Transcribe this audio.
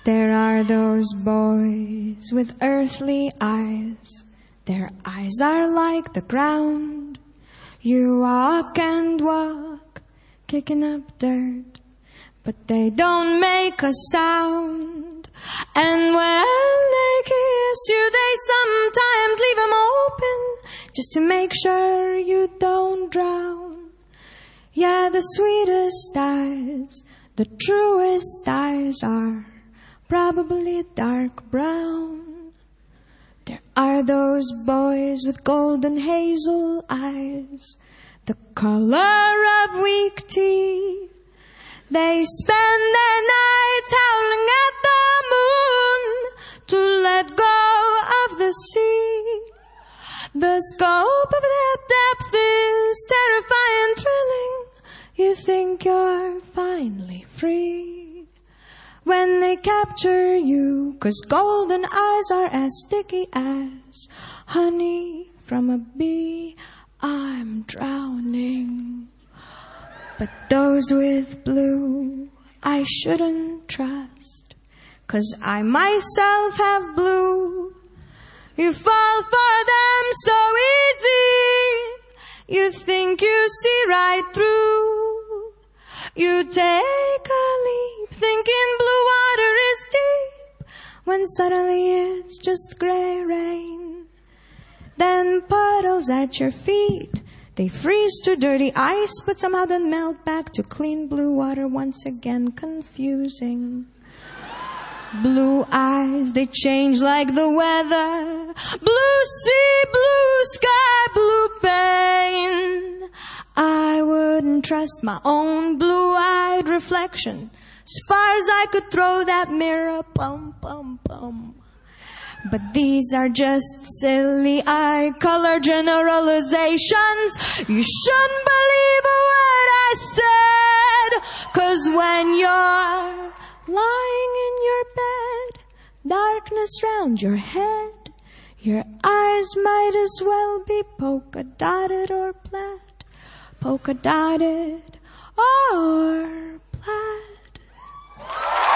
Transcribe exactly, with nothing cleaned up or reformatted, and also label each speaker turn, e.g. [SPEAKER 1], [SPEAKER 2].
[SPEAKER 1] There are those boys with earthly eyes. Their eyes are like the ground. You walk and walk, kicking up dirt, but they don't make a sound. And when they kiss you, they sometimes leave them open, just to make sure you don't drown. Yeah, the sweetest eyes, the truest eyes are probably dark brown. There are those boys with golden hazel eyes, the color of weak tea. They spend their nights howling at the moon to let go of the sea. The scope of their depth is terrifying, thrilling. You think you're finally free when they capture you, 'cause golden eyes are as sticky as honey from a bee. I'm drowning. But those with blue I shouldn't trust, 'cause I myself have blue. You fall for them so easy. You think you see right through. You take a leap thinking blue water is deep, when suddenly it's just gray rain. Then puddles at your feet, they freeze to dirty ice, but somehow then melt back to clean blue water once again. Confusing. Blue eyes, they change like the weather. Blue sea, blue sky, blue pain. I wouldn't trust my own blue-eyed reflection. As far as I could throw that mirror, pum, pum, pum. But these are just silly eye-color generalizations. You shouldn't believe a word I said, 'cause when you're lying in your bed, darkness round your head, your eyes might as well be polka-dotted or plaid. Polka-dotted or plaid.